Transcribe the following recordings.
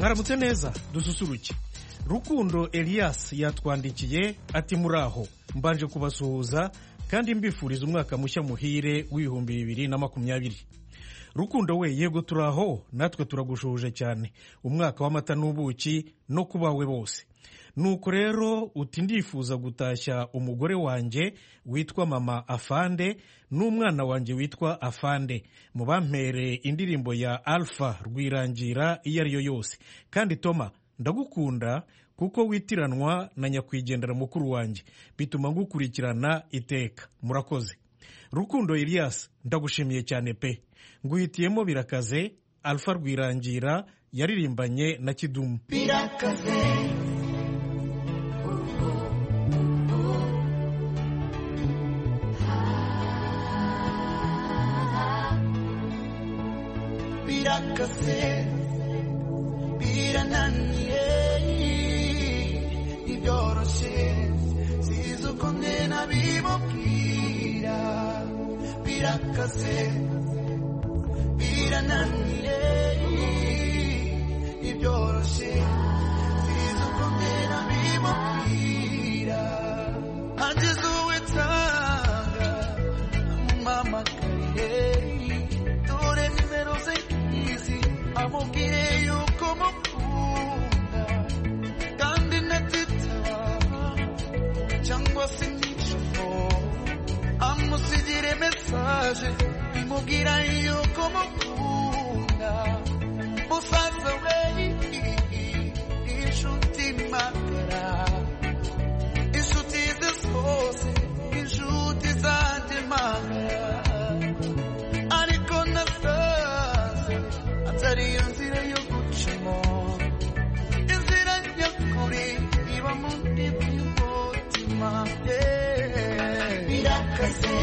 mwaramutse neza dususuruke. Rukundo Elias yatwandikiye ati muraho, mbanje kubasuhuza kandi mbifuriza umwaka mushya muhire w'ibihumbi 2020. Rukundo we, yego turaho, natwe turagushuhuje cyane, umwaka w'amata n'ubuki no kubawe bose. Nuko rero uti ndifuza gutashya umugore wanjye witwa mama Afande n'umwana wanjye witwa Afande, mubampere indirimbo ya Alpha Rwirangira iyo ari yo yose. Kandi Toma, ndagukunda kuko witiranwa na nyakwigendera mukuru wanjye, bituma ngukurikirana iteka. Murakoze. Rukundo Elias, ndagushimiye cyane pe. Nguhitiyemo Birakaze, Alpha Rwirangira yaririmbanye na Kidumu. Birakaze Birakaze birananiye ibyoroshye sizukonde nabimubwira. Birakaze birananiye ibyoroshye sizukonde nabimubwira. Ageze uwitanga mumamagaye dore nimero ze amubwire yuko mukunda kandi natita cyangwa se nijoro amusigire mesaje imubwira yuko mukunda. Musaza we inshuti magara, inshuti ze zose inshuti zanjye magara, ariko nasaze atari iyo nzira yo gucamo, inzira nyakuri iba mu ndiba y'umutima. Birakaze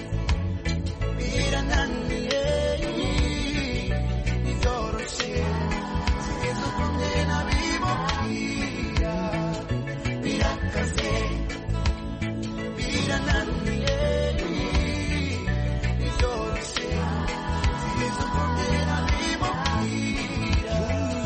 birananiye ibyoroshye sizukonde nabimubwira. Birakaze birananiye ibyoroshye sizukonde nabimubwira.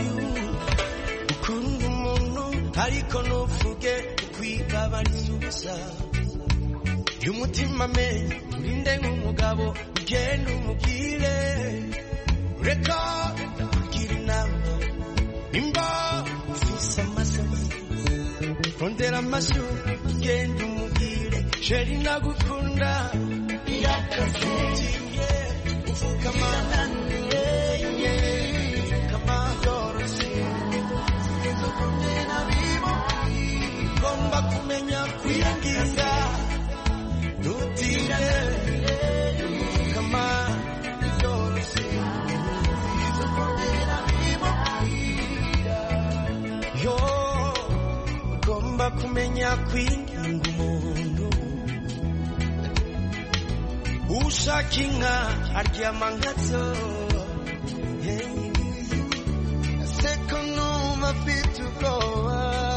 Ukunda umuntu ariko ntuvuge kwigabanyiriza y'umutima menye, urinde nk'umugabo ugenda umubwire. Reka kugira inama nimba ufise amasaro rondera amashyu ugenda umubwire sheri nagukunda. Birakaze uvuga birananiye kama byoroshye sizukonde nabimubwira. ugomba kumenya kwirinda ntutire kama byoroshye sizukonde nabimubwira. yo ugomba kumenya kwirinda umuntu. Ushaka inka aryama nkazo, seko numva afite ubwoba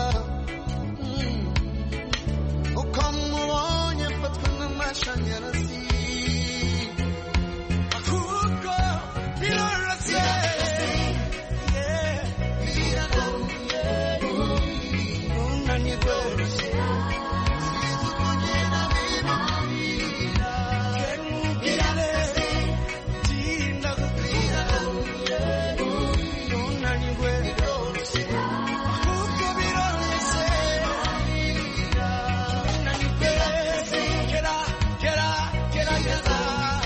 uko mubonye mfatwa n'amashanyarazi. ahubwo biroroshye Birananiye unanirwe sizukonde nabimubwira. Birakaze tinda Birananiye unanirwe ahubwo biroroshye unanirwe gerageza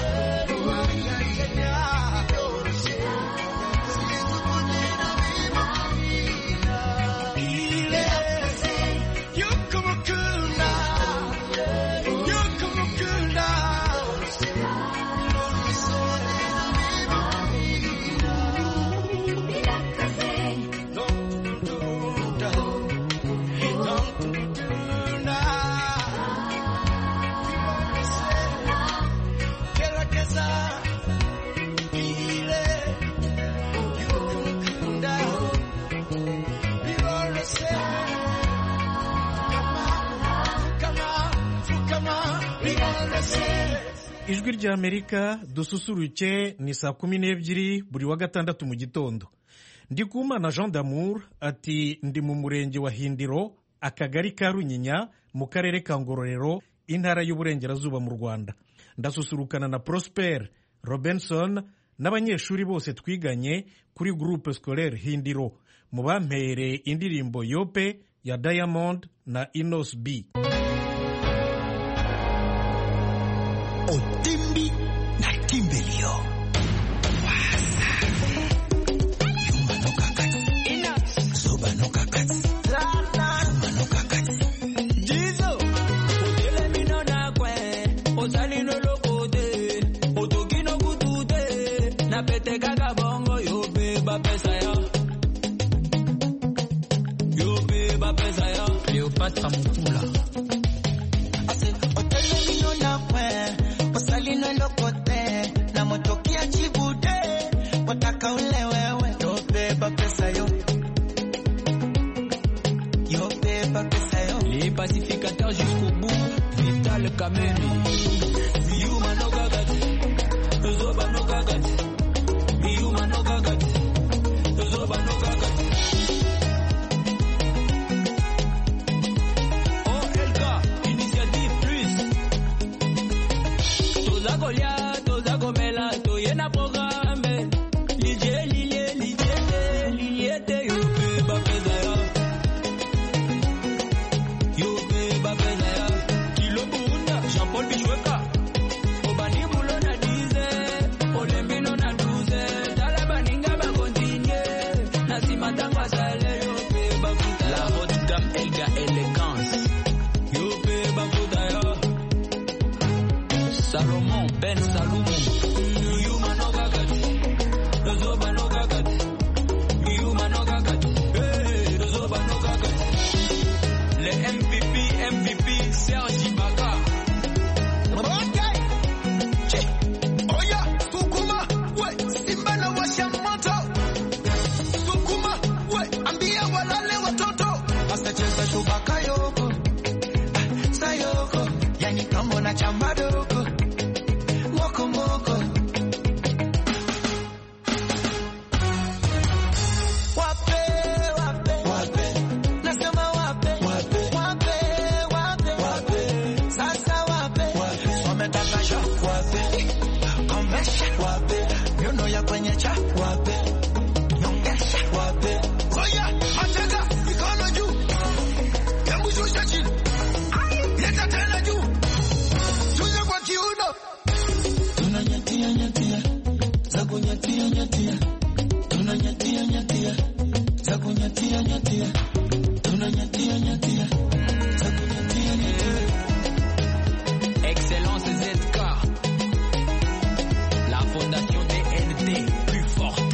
sizukonde nabimubwira. yuko mukunda yuko mukunda Ijwi ry'Amerika dususuruke ni saa 12 buri wa gatandatu mu gitondo. Ndikumana Jean d'Amour ati ndi mu murenge wa Hindiro akagari ka Runyinya mu karere ka Ngororero intara y'uburengerazuba mu Rwanda. Ndasusurukana na Prosper Robinson n'abanyeshuri bose twiganye kuri groupe scolaire Hindiro mu bampere indirimbo Yope ya Diamond na Inos B. Otimbi na Timbelio. Yuma no kakati. Soba no kakati. Yuma no kakati. Jizo. Odele mino na kwe. Osali no lokote. Otoki no kutute. Na pete kaka bongo. Yope ba pesa ya. Yope ba pesa ya. Cleopatra Mutula. Salino lokote na motokia chibude wataka ule wewe yobeba pesa yo Les pacificateurs jusqu'au bout Vital Kameni Yuma no gagati Zoba no gagati Yuma no gagati Zoba no gagati OLK Initiative Plus Toza Golia, Toza Gomela, Toyena Programme, Lilie, Liliete, Yope, Bapezaya, Yope, Bapezaya, Kilo Bunda, Jean-Paul Bichweka, Obani Boulona Dize, Olembino na Douze, Talabaninga va continuer, Nasimatanga Sale, Yope, Bakuta, la haute gamme Elga Elegance, Yope, Bakutaya, Salomon Ben Salomon Yuma no gagati Zoba no gagati Yuma no gagati Zoba no gagati Le MVP Serge Ibaka okay. Oya Sukuma we Simba na washa moto Sukuma we ambia walale watoto Asa cheza shubaka yoko Sayoko yani kambo na chambadoko Moko moko Wape Nasema wape Sasa wape Wametaka sha wape Komesha wape Miono ya kwenye cha wape Nyongesha wape Oya atega mikono juu Hebu shusha chini Leta tena juu Shusha kwa kiuno Tunanyatia za kunyatia tunanyatia za kunyatia tunanyatia za kunyatia Excellence ZK La fondation DNT plus forte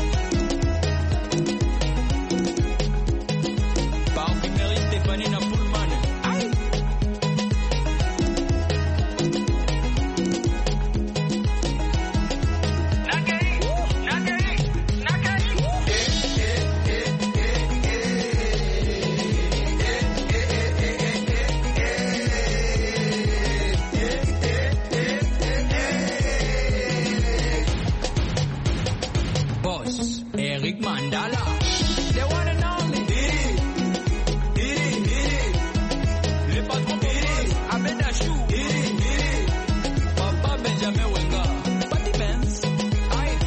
Parfumerie Stéphanie Napoulman Aïe Boss, Eric Mandala, the one and only. Le patron Boss, Ahmed Achou, Papa Benjamin Wenga, Patty Benz, aïe.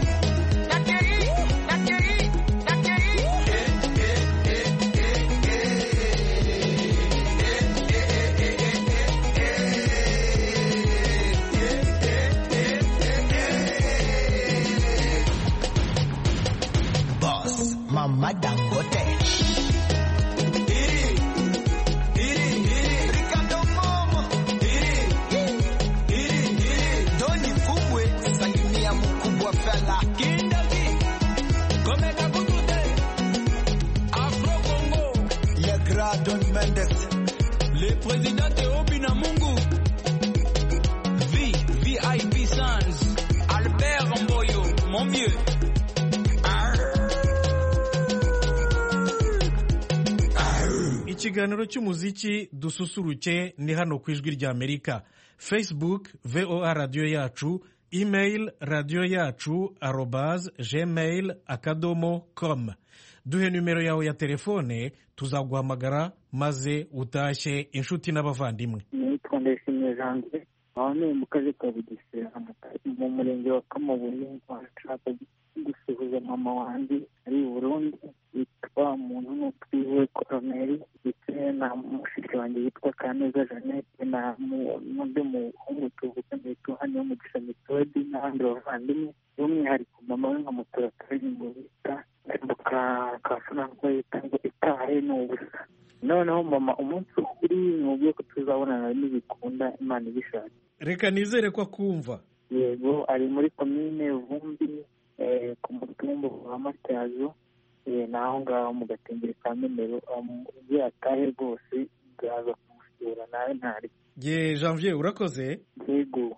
Boss Mama Dangote Ricardo Momo Doni Fugwe Salimia mkubwa fella Kindaki, Komeka Kutute, Afro Congo, Le Grand Don Mendes le président Théobi Namungu, VIP Sans, Albert Mboyo, mon vieux. Ikiganiro cy'umuziki dususuruke ni hano ku ijwi rya Amerika. Facebook VOA radio yacu, email radiyo yacu @gmail.com. duhe nimero yawe ya telefone tuzaguhamagara maze utashye inshuti n'abavandimwe. nitwa Ndayishimiye Janvier, aho ni mu karere ka Bugesera mu murenge wa Kamabuye. nshaka gusuhuza mama wanjye ari i Burundi yitwa Muntu n'Utwiwe Koroneri, ndetse na mushiki wanjye yitwa Kaneza Jeannette, na n'undi muhungu tuvukana yitwa Hanyomugisha Methode, n'abandi bavandimwe. by'umwihariko mama we nkamutora karirimbo bita ka Franco yita ngo itahe ni ubusa. noneho mama umunsi uri mubwiye ko tuzabonana n'ibikunda Imana ibishaka. reka nizere ko akumva. yego, ari muri komine Vumbi ku mutumba wa Matyazo, naho ngaho mu Gatengeri ka Memero. iyo atahe rwose nzaza kumusura nawe ntari. ye Janvier urakoze. yego.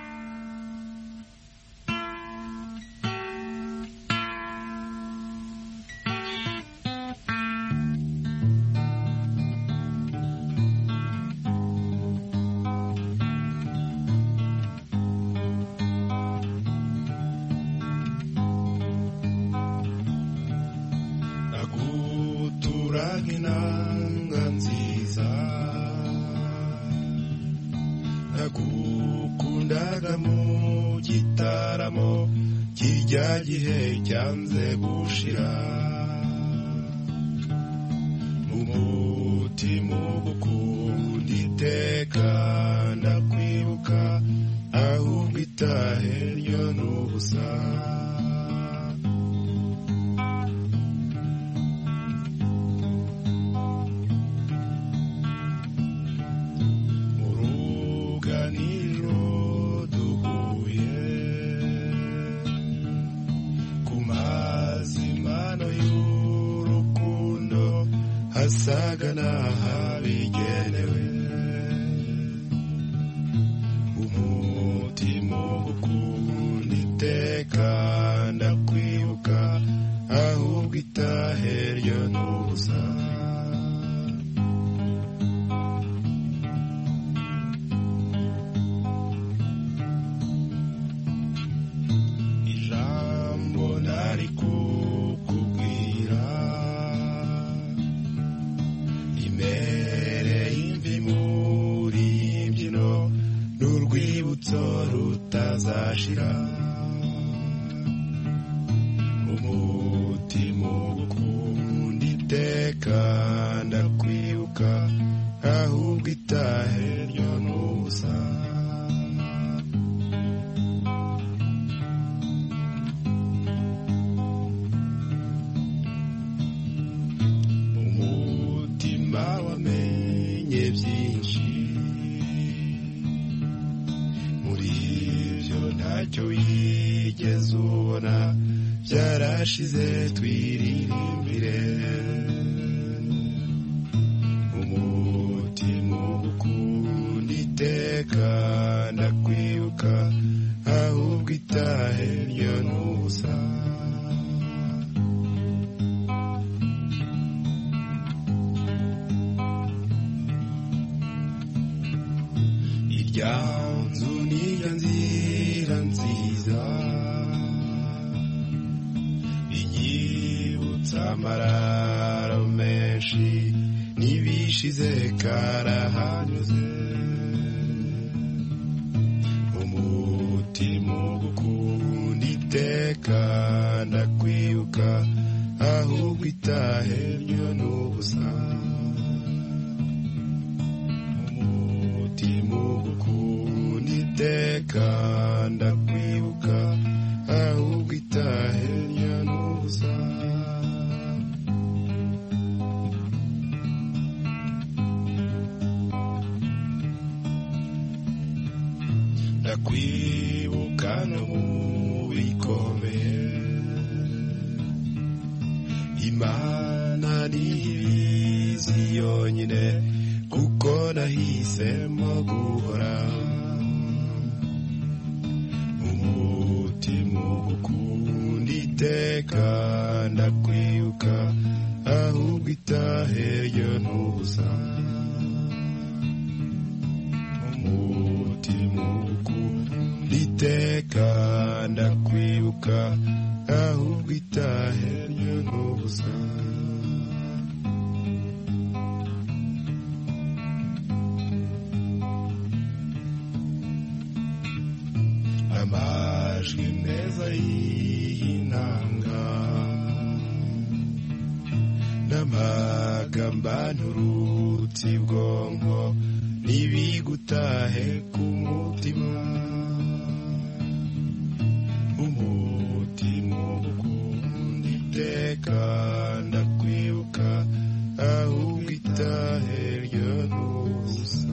inanga nziza nagukundaga mu gitaramo kirya gihe cyanze gushira mu mutima ugukunda iteka ndakwibuka ahubwo itahe ryo n'ubusa. Sagana habigenewe umutima ugukunda iteka ndakwibuka ahubwo itahe ryo n'ubusa. ijambo nari kukubwira imbere y'imvi muri imbyino n'urwibutso rutazashira umutima ugukunda iteka ndakwibuka ahubwo itahe ryo n'ubusa. wamenye byinshi muri ibyo ntacyo wigeze ubona byarashize twiririmbire umutima ugukunda iteka ndakwibuka ahubwo itahe ryo n'ubusa. Yanzu niyo nzira nziza inyibutsa amararo menshi n'ibishize karahanyuze umutima ugukunda iteka ndakwibuka ahubwo itahe ryo n'ubusa. iteka ndakwibuka ahubwo itahe ryo n'ubusa. ndakwibuka no mu bikomeye Imana ntibizi yonyine kuko nahisemo guhora ugukunda iteka ndakwibuka ahubwo itahe ryo n'ubusa. umutima ugukunda iteka ndakwibuka ahubwo itahe ryo n'ubusa amajwi meza y'inanga n'amagambanturuti bwonko n'ibigutahe ku mutima umutima ukunda iteka ndakwibuka ahubwo itahe ryo n'ubusa.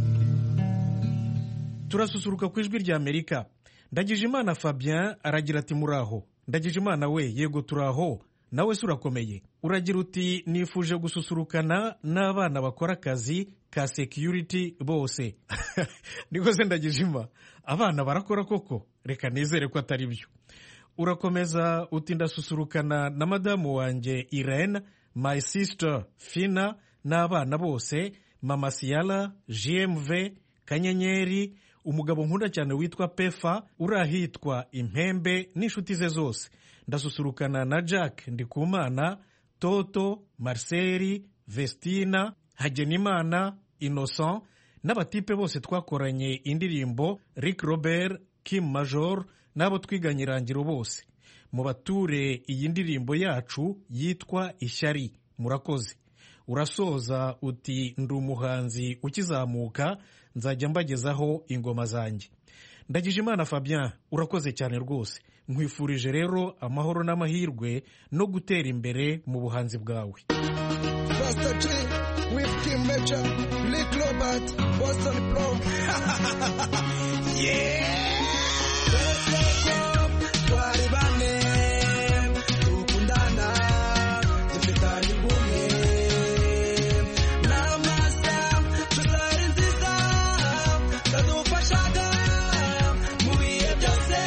turasusuruka ku ijwi rya Amerika. Ndagijimana Fabien aragira ati muraho. Ndagijimana we yego turaho, nawe se urakomeye? Uragira uti nifuje gususurukana n'abana bakora akazi ka security bose. Niko se Ndagijima, abana barakora koko? Reka nizere ko atari byo. Urakomeza uti ndasusurukana na madamu wanjye Irene, my sister Fina n'abana bose, mama Siala, GMV, Kanyenyeri, umugabo nkunda cyane witwa Pefa uri ahitwa Impembe n'inshuti ze zose. Ndasusurukana na Jack Ndikumana, Toto, Marceli, Vestina, Hagenimana, Innocent n'abatipe bose twakoranye indirimbo, Rick Robert, Kim Major n'abo twiganye irangiro bose. Mu bature iyi ndirimbo yacu yitwa Ishyari. Murakoze. Urasoza uti ndi umuhanzi ukizamuka, nzajya mbagezaho ingoma zanjye. Ndagijimana Fabien urakoze cyane rwose. Nkwifurije rero amahoro n'amahirwe no gutera imbere mu buhanzi bwawe. Pastor G with Kim Major, Rick Robert, Boston Pro. Yeah! Twari bane tukundana dufitanye ubumwe n'amasa tuzari nziza zadufashaga mu bihe byose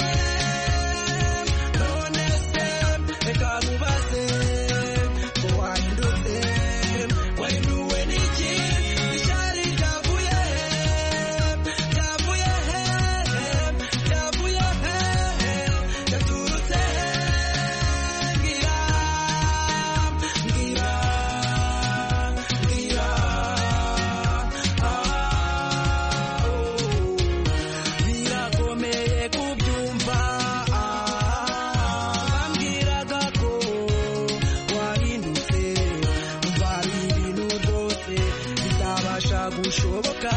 none se reka mubaze ko wahindutse wahinduwe n'iki ishyari ryavuye yaturutse birakomeye kubyumva bambwiraga ko wahindutse umva ari ibintu rwose bitabasha gushoboka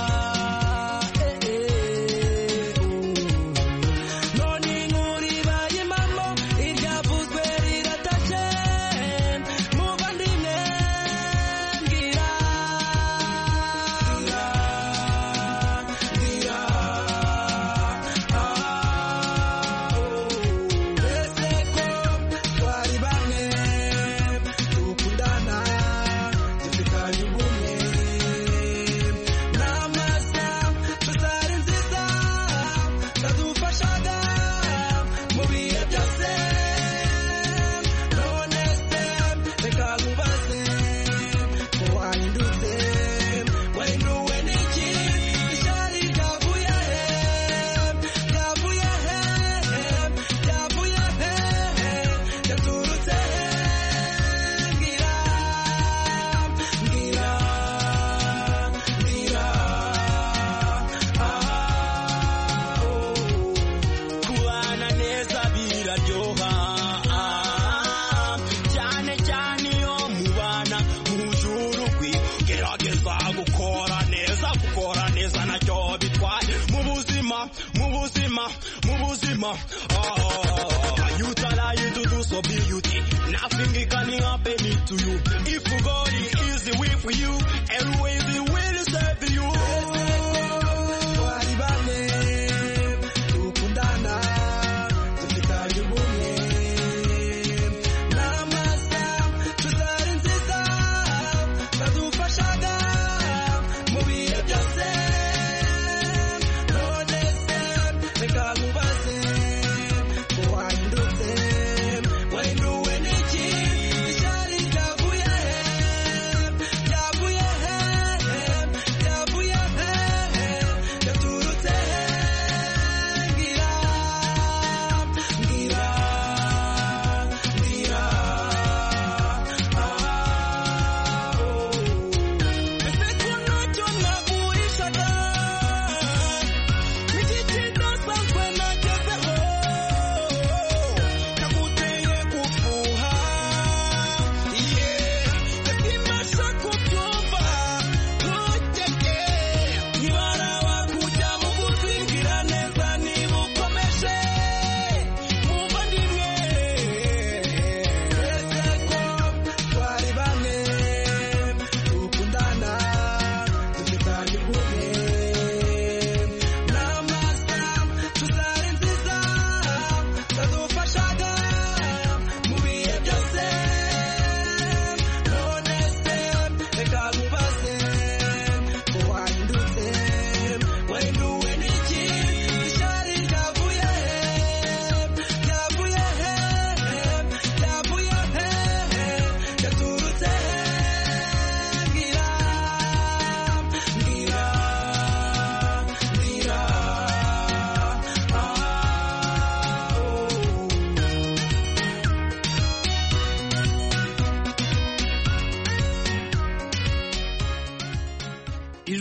none inkuru ibaye impamo iryavuzwe riratashe muvandimwe mbwira ese ko twari bamwe dukundana dufitanye ubumwe n'amasa tuzari nziza zadufashaga mu bihe byose none se reka mubaze ko wahindutse wahinduwe n'iki ishyari ryavuye yaturutse kubana neza biraryoha cyane cyane iyo mubana mujuru gerageza gukora neza nacyo bitwaye mu buzima you try to do so beauty nothing can happen to you if God is with you always he will save you. Twari bane dukundana dufitanye ubumwe n'amasa tuzari nziza zadufashaga mu bihe byose none se reka mubaze ko wahindutse wahinduwe n'iki ishyari ryavuye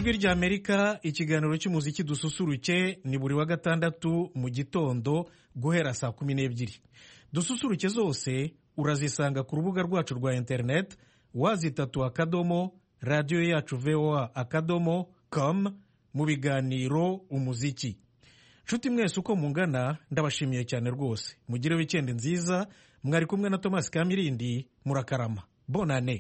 ijwi ry'Amerika, ikiganiro cy'umuziki dususuruke ni buri wa gatandatu mu gitondo guhera saa 12. Dususuruke zose urazisanga ku rubuga rwacu rwa internet wazitatu radio yacu voa.com mu biganiro umuziki. Nshuti mwese uko mungana ndabashimiye cyane rwose. Mugire weekend nziza, mwari kumwe na Thomas Kamirindi, murakarama. Bonane.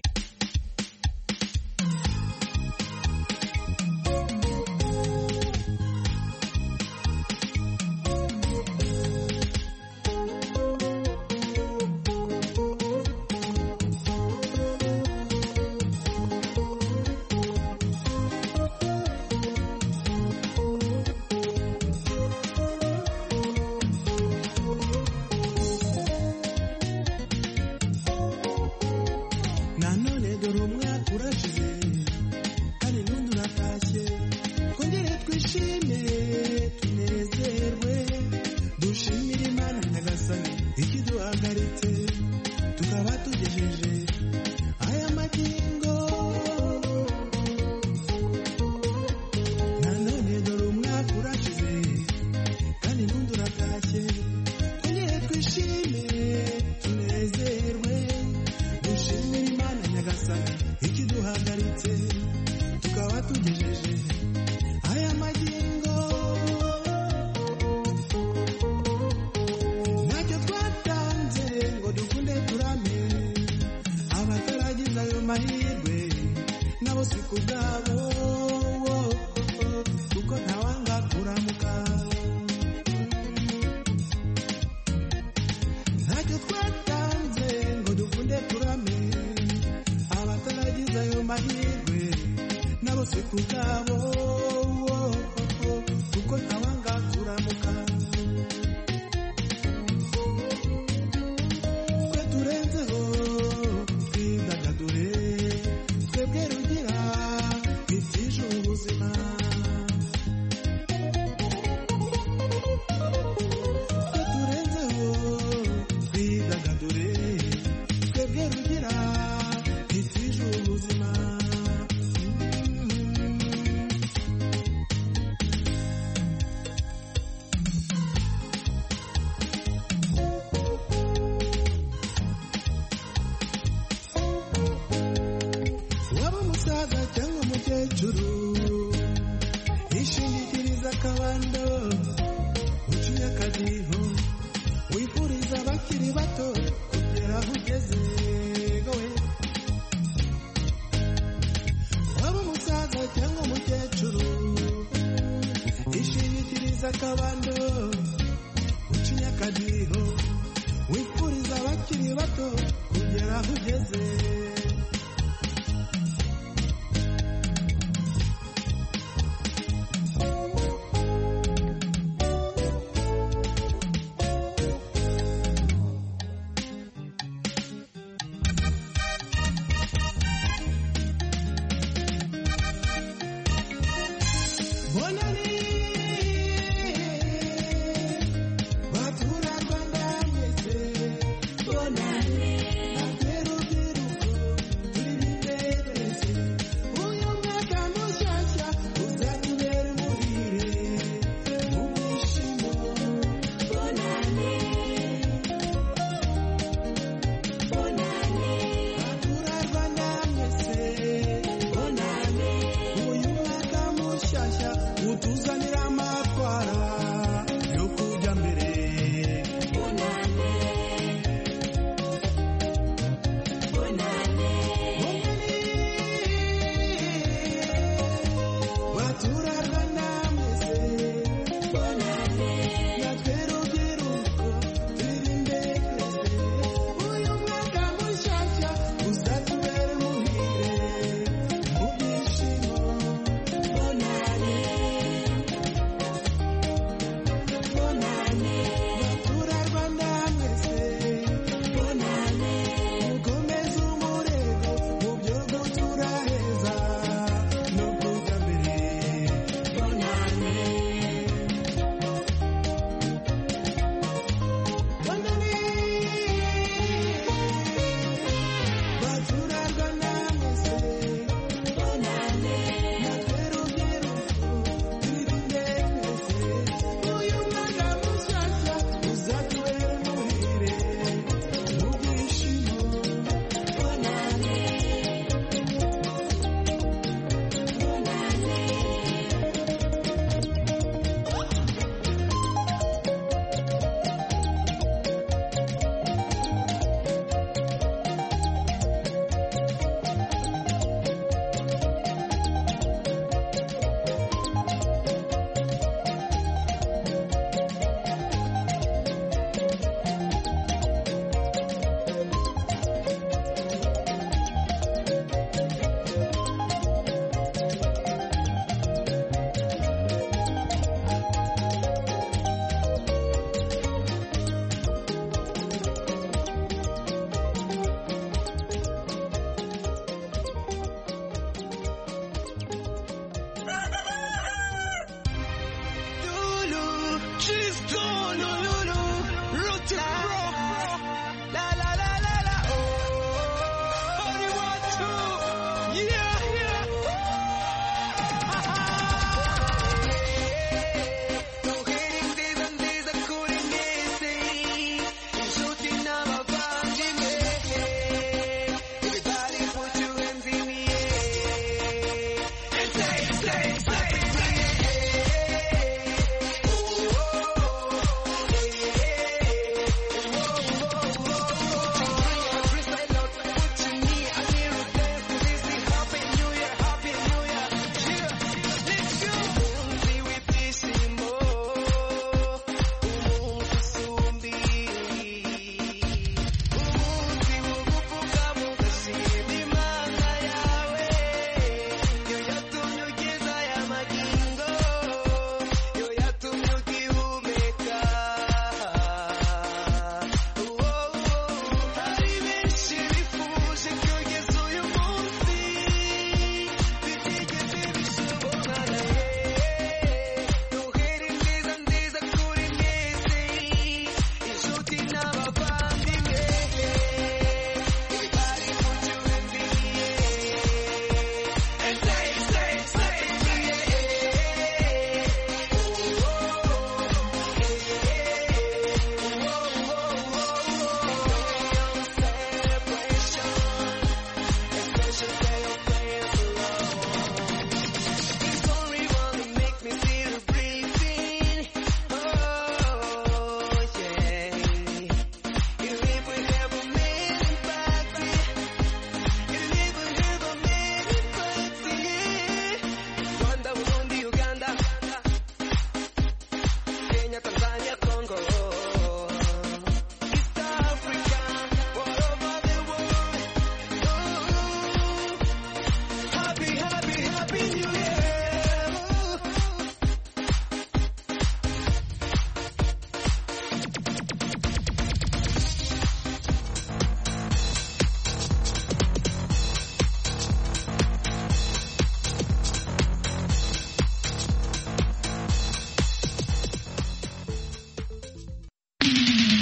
Wifuriza abakiri bato kugera aho ugeze.